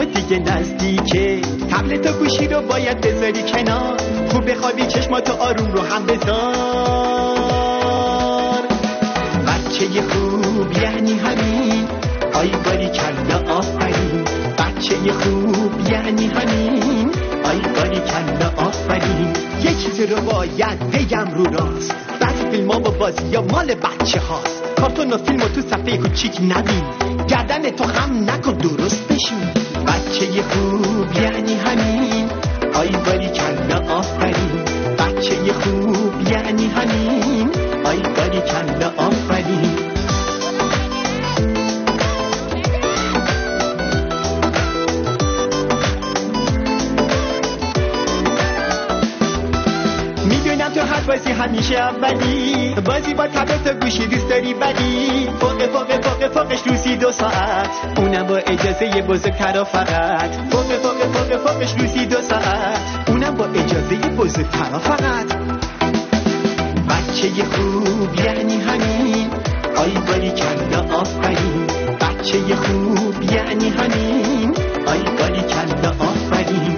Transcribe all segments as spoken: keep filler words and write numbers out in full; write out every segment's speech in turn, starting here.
بابا دیگه نزدیکه، تبلت و گوشی رو باید بذاری کنار، خوب بخوابی چشماتو آروم رو هم بذار. بچه خوب یعنی همین، آی باری کلا آفرین. بچه خوب یعنی همین، آی باری کلا آفرین. یه چیزی رو باید بگم رو راست، بعضی فیلم ها و بازی یا مال بچه هاست. کارتون و فیلم رو تو صفحه کوچیک نبین، گردن تو خم نکن درست بشین. بچه خوب یعنی همین، آی باری کلا آفرین. بچه خوب یعنی همین، آی باری کلا آفرین. میدونم تو هر بازی همیشه اولی، بازی با تبلت و گوشی دوست داری ولی فوق فوق فوق فوقش روزی دو ساعت، اونم با اجازه بزرگترا فقط. فوق فوق فوق فوقش روزی دو ساعت، اونم با اجازه بزرگترا فقط. بچه خوب یعنی همین، آی باری کلا آفرین. بچه خوب یعنی همین، آی باری کلا آفرین.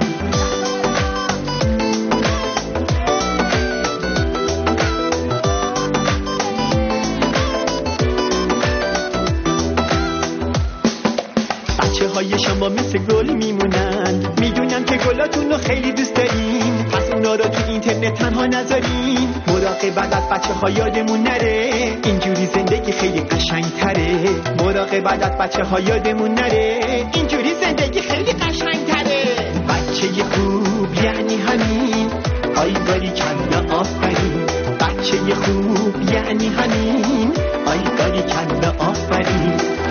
بچه های شما مثل گل میمونن، میدونم که گلاتون رو خیلی دوست دارین، پس اونا رو تو اینترنت تنها نذارین. مراقبت از بچه ها یادمون نره، اینجوری زندگی خیلی قشنگ تره. مراقبت از بچه ها یادمون نره، اینجوری زندگی خیلی قشنگ تره. بچه خوب یعنی همین، آی باری کلا آفرین. بچه خوب یعنی همین، آی باری کلا آفرین.